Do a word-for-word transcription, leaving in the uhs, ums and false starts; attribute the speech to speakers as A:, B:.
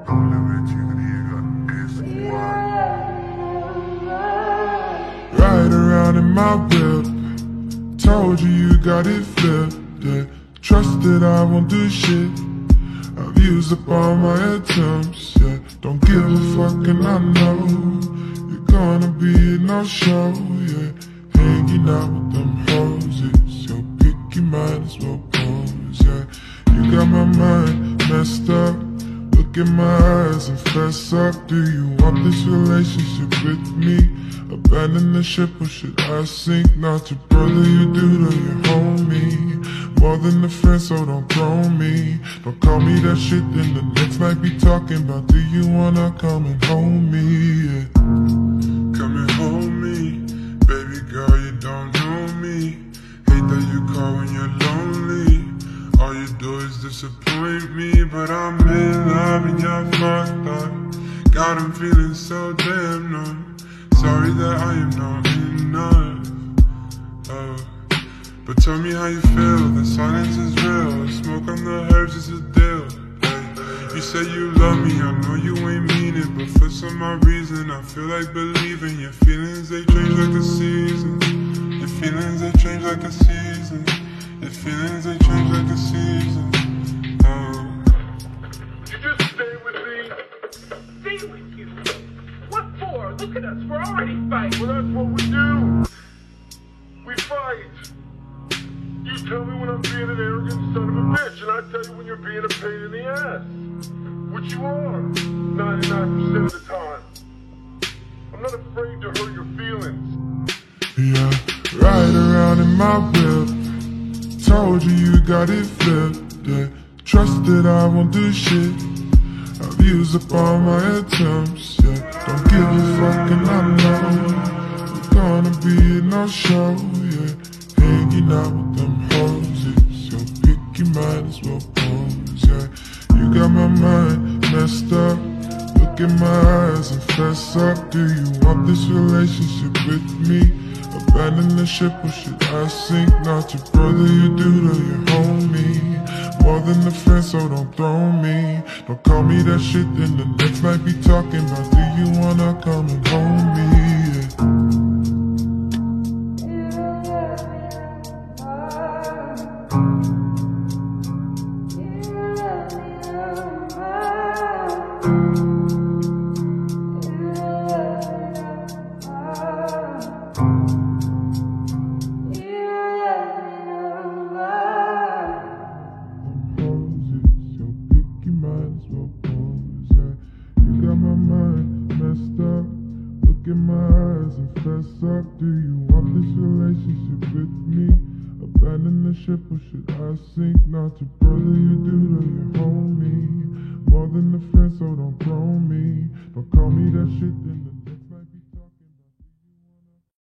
A: Ride around in my whip, told you you got it flipped, yeah. Trust that I won't do shit, I've used up all my attempts, yeah. Don't give a fuck and I know you're gonna be a no-show, yeah. Hanging out with them hoses, yo, pick your mind as well pose, yeah. You got my mind messed up, look in my eyes and fess up. Do you want this relationship with me? Abandon the ship or should I sink? Not your brother, you do to your homie. More than a friend, so don't throw me. Don't call me that shit, then the next night be talking about do you wanna come and hold me, yeah. Come and hold me, baby girl, you don't know me. Hate that you call when you're lonely. All you do is disappoint me, but I'm in love and you're fucked up. God, I'm feeling so damn numb. Sorry that I am not enough, oh. But tell me how you feel, the silence is real. Smoke on the herbs is a deal, hey. You say you love me, I know you ain't mean it, but for some odd reason I feel like believing. Your feelings, they change like the seasons. Your feelings, they change like the seasons. Your feelings, they change like the seasons, oh.
B: You just stay with me.
C: Stay with you? What for? Look at us, we're already fighting.
B: Well, that's what we do. We fight. You tell me when I'm being an arrogant son of a bitch, and I tell you when you're being a pain in the ass. Which you are, ninety-nine percent of the time. I'm not afraid to hurt your feelings.
A: Yeah, ride around in my whip, told you you got it flipped, yeah. Trust that I won't do shit, I've used up all my attempts, yeah. Don't give a fuck and I know you're gonna be a no-show, yeah. Hanging out with them hoses, yo, pick your mind as well pose, yeah. You got my mind messed up, look in my eyes and fess up. Do you want this relationship with me? Abandon the ship or should I sink? Not your brother, you do to your homie. More than a friend, so don't throw me. Don't call me that shit, then the next night be talking about do you wanna come and hold me, yeah. In my eyes and fess up. Do you want this relationship with me? Abandon the ship or should I sink? Not your brother, you do to your homie. More than a friend, so don't throw me. Don't call me that shit, then the